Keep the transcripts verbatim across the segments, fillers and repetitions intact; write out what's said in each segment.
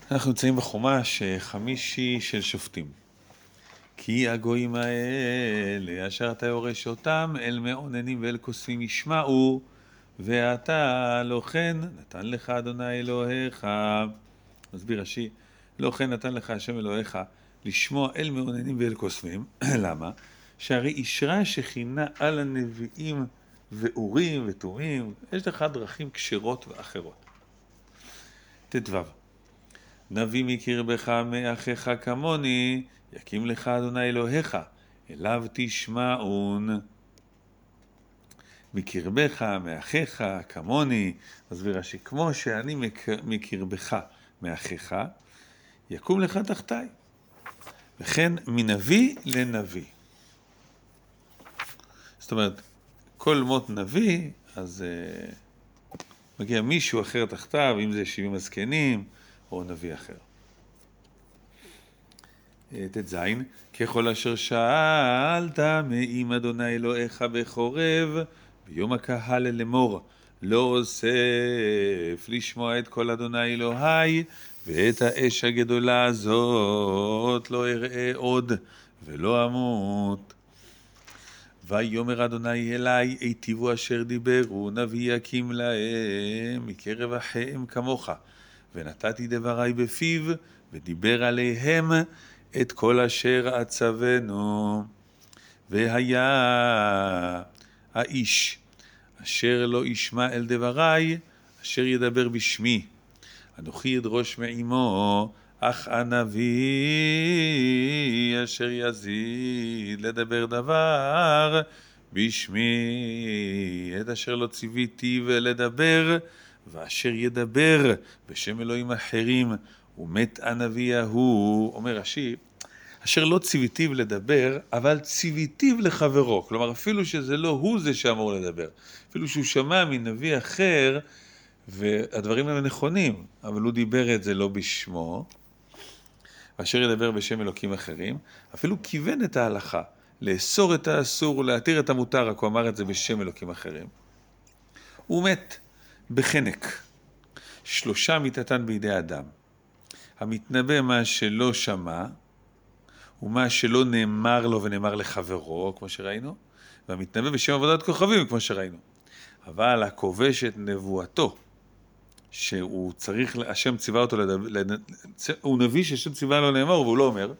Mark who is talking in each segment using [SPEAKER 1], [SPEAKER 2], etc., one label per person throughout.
[SPEAKER 1] אנחנו נמצאים בחומש חמישי של שופטים. כי הגויים האלה, אשר אתה יורש אותם, אל מעוננים ואל כוספים ישמעו, ואתה לא כן נתן לך אדוני אלוהיך. מסביר רש"י, לא כן נתן לך השם אלוהיך לשמוע אל מעוננים ואל כוספים. למה? שהרי אישרה שכינה על הנביאים ואורים ותומים, יש לך דרכים כשרות ואחרות. תתוו. נביא מקרבך מאחיך כמוני, יקים לך אדוני אלוהיך, אליו תשמעון. מקרבך, מאחיך, כמוני, מסביר רש"י, כמו שאני מקרבך, מאחיך, יקום לך תחתיי. וכן מנביא לנביא. זאת אומרת, כל מות נביא, אז uh, מגיע מישהו אחר תחתיו, אם זה שבעים הזקנים, או נביא אחר. תז, ככל אשר שאלת מאם אדוני אלוהיך בחורב, ביום הקהל לאמור, לא אוסף לשמוע את כל אדוני אלוהי, ואת האש הגדולה הזאת לא אראה עוד, ולא אמות. ויאמר אדוני אלי, היטיבו אשר דיברו, נביא יקים להם מקרב אחיהם כמוך, ונתתי דברי בפיו, ודיבר עליהם את כל אשר אצוונו. והיה האיש אשר לא ישמע אל דברי, אשר ידבר בשמי, אנוכי אדרוש מעמו, אך הנביא אשר יזיד לדבר דבר בשמי, את אשר לא ציוויתי ולדבר, ואשר ידבר בשם אלוהים אחרים, ומת הנביא ההוא. אומר רש"י, אשר לא ציוויתיו לדבר, אבל ציוויתיו לחברו. כלומר, אפילו שזה לא הוא זה שאמור לדבר, אפילו שהוא שמע מנביא אחר, והדברים הם נכונים, אבל הוא דיבר את זה לא בשמו, ואשר ידבר בשם אלוקים אחרים, אפילו כיוון את ההלכה, לאסור את האסור ולהתיר את המותר, רק הוא אמר את זה בשם אלוקים אחרים. הוא מת בחנק. שלושה מתתן בידי אדם. המתנבא מה שלא שמע, ומה שלא נאמר לו ונאמר לחברו, כמו שראינו, והמתנבא בשם עבודת כוכבים, כמו שראינו. אבל הכובש את נבואתו, שהוא צריך, השם ציווה אותו לדבר, לד... הוא נביא שהשם ציווה לו לאמור, והוא לא אומר,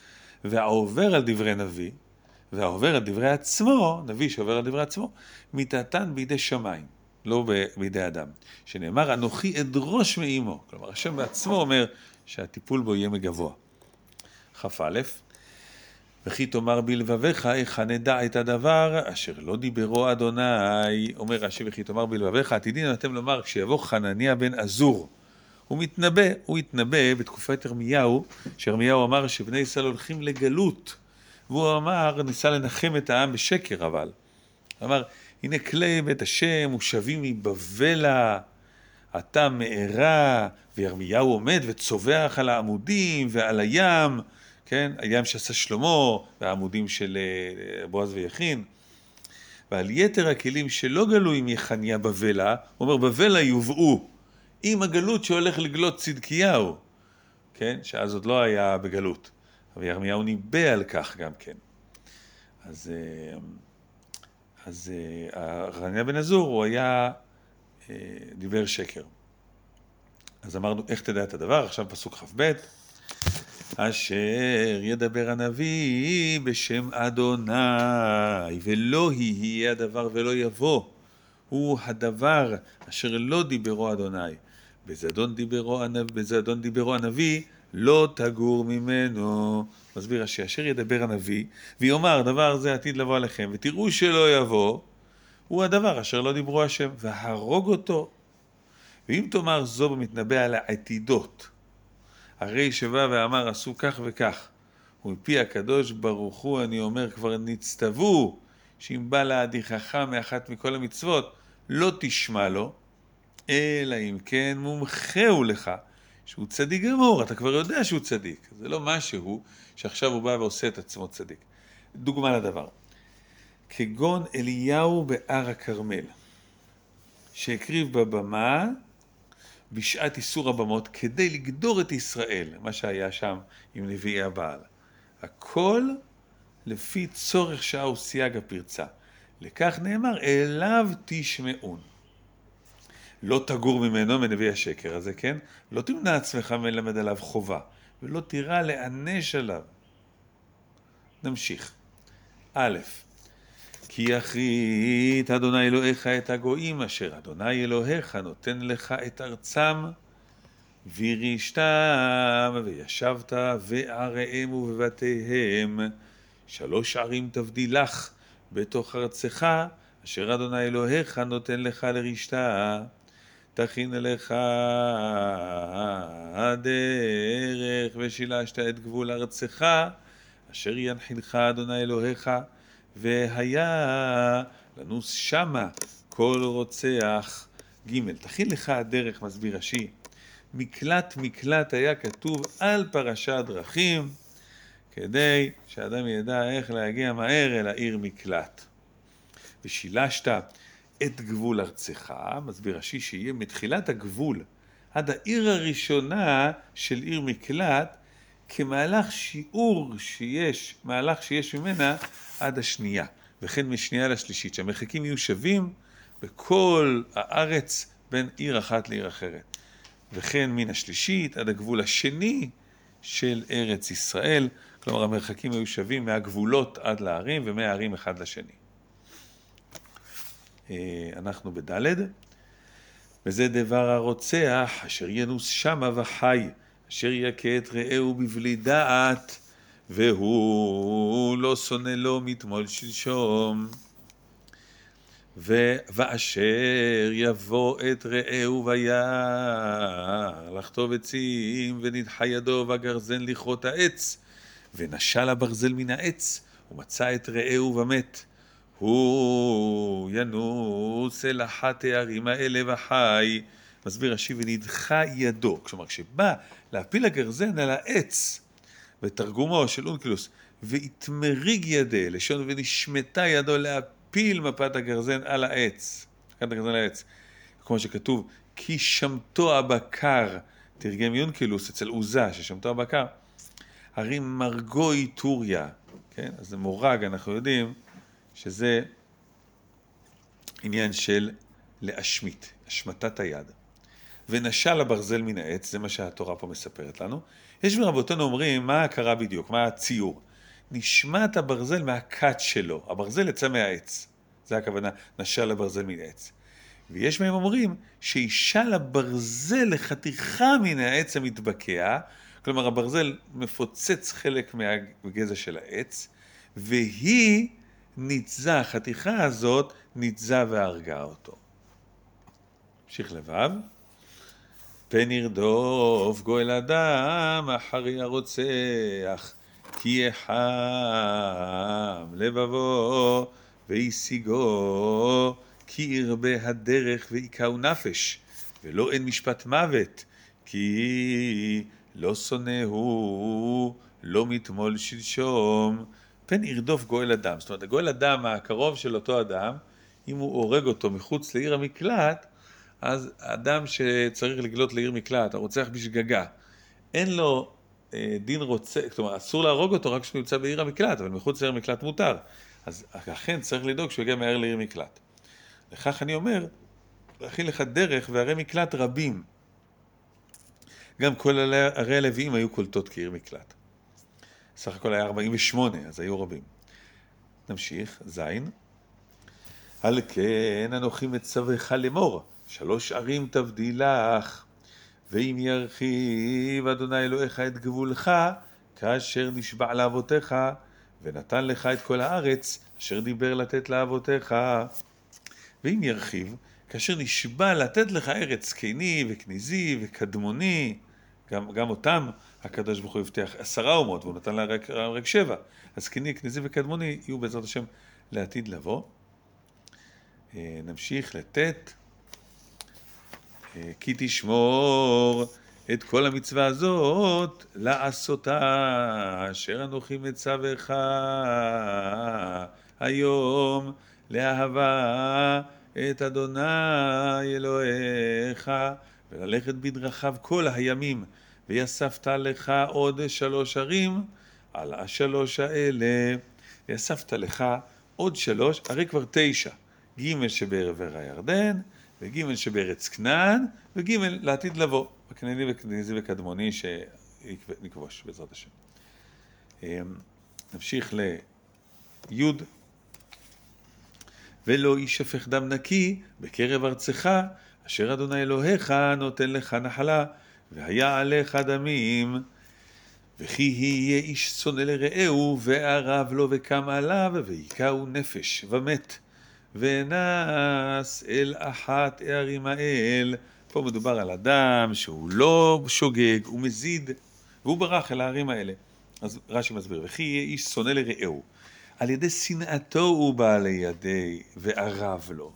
[SPEAKER 1] והעובר על דברי נביא, והעובר על דברי עצמו, נביא שעובר על דברי עצמו, מתתן בידי שמיים, לא בידי אדם, שנאמר, אנוכי אדרוש מעמו, כלומר, השם בעצמו אומר שהטיפול בו יהיה מגבוה. כף א', וכי תאמר בלבביך, איך נדע את הדבר אשר לא דיברו אדוני. אומר רש"י, וכי תאמר בלבביך, עתידין אתם לומר, כשיבוא חנניה בן עזור, הוא מתנבא, הוא התנבא בתקופת ירמיהו, שירמיהו אמר שבני ישראל הולכים לגלות, והוא אמר, ניסה לנחם את העם בשקר, אבל אמר, הנה כלי בית השם, ושבים מבבלה, אתה מארה, וירמיהו עומד וצובח על העמודים ועל הים, כן? הים שעשה שלמה, והעמודים של בועז ויכין, ועל יתר הכלים שלא גלו עם יחניה בבלה, הוא אומר, בבלה יובאו, עם הגלות שהולך לגלות צדקיהו, כן? שאז עוד לא היה בגלות, אבל ירמיהו ניבא על כך גם כן. אז, אז חנניה בן עזור, הוא היה דיבר שקר. אז אמרנו, איך תדע את הדבר? עכשיו פסוק כף ב', אשר ידבר הנביא בשם אדוני, ולא יהיה הדבר ולא יבוא, הוא הדבר אשר לא דיברו אדוני, בזדון דיברו, בזדון דיברו הנביא, לא תגור ממנו. מסביר רש"י, אשר ידבר הנביא, ויאמר, דבר זה עתיד לבוא עליכם, ותראו שלא יבוא, הוא הדבר אשר לא דיברו השם, והרוג אותו. ואם תאמר זו במתנבא על העתידות, הרי שבא ואמר עשו כך וכך, ומפי הקדוש ברוך הוא אני אומר כבר נצטוו, שאם בא להדיחך מאחת מכל המצוות, לא תשמע לו, אלא אם כן מומחה הוא לך, שהוא צדיק גמור, אתה כבר יודע שהוא צדיק, זה לא משהו שעכשיו הוא בא ועושה את עצמו צדיק. דוגמה לדבר, כגון אליהו בהר הכרמל, שהקריב בבמה, בשעת איסור הבמות כדי לגדור את ישראל, מה שהיה שם עם נביאי הבעל. הכל לפי צורך שעה וסייג הפרצה. לכך נאמר, אליו תשמעון. לא תגור ממנו מנביא השקר הזה, כן? לא תמנע עצמך מלמד עליו חובה, ולא תירא לענש עליו. נמשיך. א', כי יכרית אדוני אלוהיך את הגויים אשר אדוני אלוהיך נותן לך את ארצם, וירישתם וישבת ועריהם ובבתיהם, שלוש ערים תבדילך בתוך ארצך אשר אדוני אלוהיך נותן לך לרשתה, תכין לך הדרך ושילשת את גבול ארצך אשר ינחילך אדוני אלוהיך, והיה לנוס שמה כל רוצח. ג' תכין לך הדרך, מסביר רש"י, מקלט מקלט היה כתוב על פרשת דרכים, כדי שאדם ידע איך להגיע מהר אל העיר מקלט. ושילשת את גבול ארצך, מסביר רש"י, שיהיה מתחילת הגבול עד העיר הראשונה של עיר מקלט, כמהלך שיעור שיש, מהלך שיש ממנה עד השנייה, וכן משנייה לשלישית, שהמרחקים יהיו שווים בכל הארץ בין עיר אחת לעיר אחרת. וכן מן השלישית עד הגבול השני של ארץ ישראל, כלומר המרחקים היו שווים מהגבולות עד לערים ומהערים אחד לשני. אנחנו בדלת. וזה דבר הרוצח אשר ינוס שמה וחי, אשר יכה את רעהו בבלי דעת, והוא לא שונא לו מתמול שלשום. ואשר יבוא את רעהו וירא לחטוב עצים, ונדחה ידו והגרזן לכרות העץ, ונשל הברזל מן העץ, ומצא את רעהו ומת. הוא ינוס אל אחת הערים האלה וחי. מסביר רש"י, ונדחה ידו. כלומר, כשבא להפיל הגרזן על העץ, בתרגומו של אונקלוס, והתמריג ידה, לשון ונשמתה ידו להפיל מפת הגרזן על העץ. מפת הגרזן על העץ. כמו שכתוב, כי שמתו הבקר, תרגם יונקלוס אצל עוזה, ששמתו הבקר, הרי מרגוי טוריה, כן? אז זה מורג, אנחנו יודעים, שזה עניין של להשמיט, השמטת היד. ונשל הברזל מן העץ, זה מה שהתורה פה מספרת לנו. יש מרבותינו אומרים, מה קרה בדיוק, מה הציור? נשמט הברזל מהקט שלו, הברזל יצא מהעץ. זה הכוונה, נשל הברזל מן העץ. ויש מהם אומרים, שישל הברזל לחתיכה מן העץ המתבקע, כלומר הברזל מפוצץ חלק מהגזע של העץ, והיא ניצזה, החתיכה הזאת ניצזה והרגה אותו. המשיך לבב. פן ירדוף גואל אדם אחרי הרוצח, כי יחם לבבו וישיגו, כי ירבה הדרך ויקהו נפש, ולא אין משפט מוות, כי לא שונא הוא, לא מתמול שלשום. פן ירדוף גואל אדם, זאת אומרת, הגואל אדם הקרוב של אותו אדם, אם הוא הורג אותו מחוץ לעיר המקלט, אז האדם שצריך לגלות לעיר מקלט, הרוצח בשגגה, אין לו אה, דין רוצה, כלומר, אסור להרוג אותו רק כשהוא נמצא בעיר המקלט, אבל מחוץ לעיר מקלט מותר. אז אכן צריך לדאוג שהוא יגיע מהר לעיר מקלט. לכך אני אומר, להכין לך דרך וערי מקלט רבים. גם כל ערי הלוויים היו קולטות כעיר מקלט. סך הכל היה ארבעים ושמונה, אז היו רבים. נמשיך, זין. על כן אנוכי מצווך לאמור, שלוש ערים תבדילך, ואם ירחיב אדוני אלוהיך את גבולך, כאשר נשבע לאבותיך, ונתן לך את כל הארץ, אשר דיבר לתת לאבותיך. ואם ירחיב, כאשר נשבע לתת לך ארץ קני וכניזי וקדמוני, גם, גם אותם הקדוש ברוך הוא הבטיח עשרה אומות, והוא נתן לה רק, רק שבע. אז קני, כניזי וקדמוני יהיו בעזרת השם לעתיד לבוא. נמשיך לתת. כי תשמור את כל המצווה הזאת לעשותה, אשר אנוכי מצווך היום, לאהבה את אדוני אלוהיך, וללכת בדרכיו כל הימים, ויספת לך עוד שלוש ערים על השלוש האלה. ויספת לך עוד שלוש, הרי כבר תשע, ג' שבעבר הירדן, וג' שבארץ כנען, וג' לעתיד לבוא, הכנעני וכנזי וקדמוני שנכבוש בעזרת השם. נמשיך לי' ולא יישפך דם נקי בקרב ארצך, אשר אדוני אלוהיך נותן לך נחלה, והיה עליך דמים, וכי יהיה איש שונא לרעהו, וערב לו וקם עליו, ויקהו נפש ומת, ונס אל אחת הערים האל. פה מדובר על אדם שהוא לא שוגג, הוא מזיד, והוא ברח אל הערים האלה. אז רש"י מסביר, וכי יהיה איש שונא לרעהו, על ידי שנאתו הוא בא לידי וערב לו.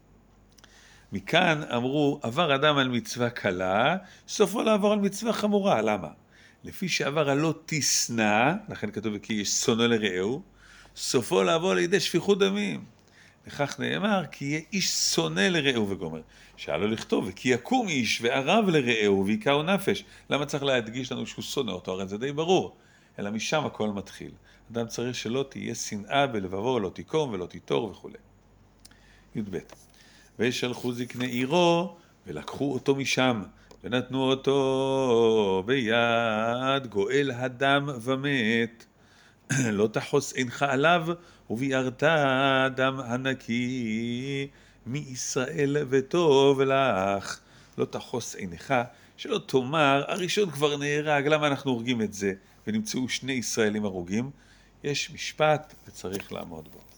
[SPEAKER 1] מכאן אמרו, עבר אדם על מצווה קלה, סופו לעבור על מצווה חמורה. למה? לפי שעבר על לא תשנא, לכן כתוב כי יש שונא לרעהו, סופו לעבור לידי שפיכות דמים. לכך נאמר, כי יהיה איש שונא לרעהו וגומר. שהיה לו לכתוב, וכי יקום איש וערב לרעהו ויקהו נפש. למה צריך להדגיש לנו שהוא שונא אותו? הרי זה די ברור. אלא משם הכל מתחיל. אדם צריך שלא תהיה שנאה בלבבו, לא תיקום ולא תיטור וכו'. י"ב ושלחו זקני עירו ולקחו אותו משם ונתנו אותו ביד גואל הדם ומת. לא תחוס עינך עליו וביארת דם הנקי מישראל וטוב לך. לא תחוס עינך, שלא תאמר הראשון כבר נהרג, למה אנחנו הורגים את זה? ונמצאו שני ישראלים הרוגים. יש משפט וצריך לעמוד בו.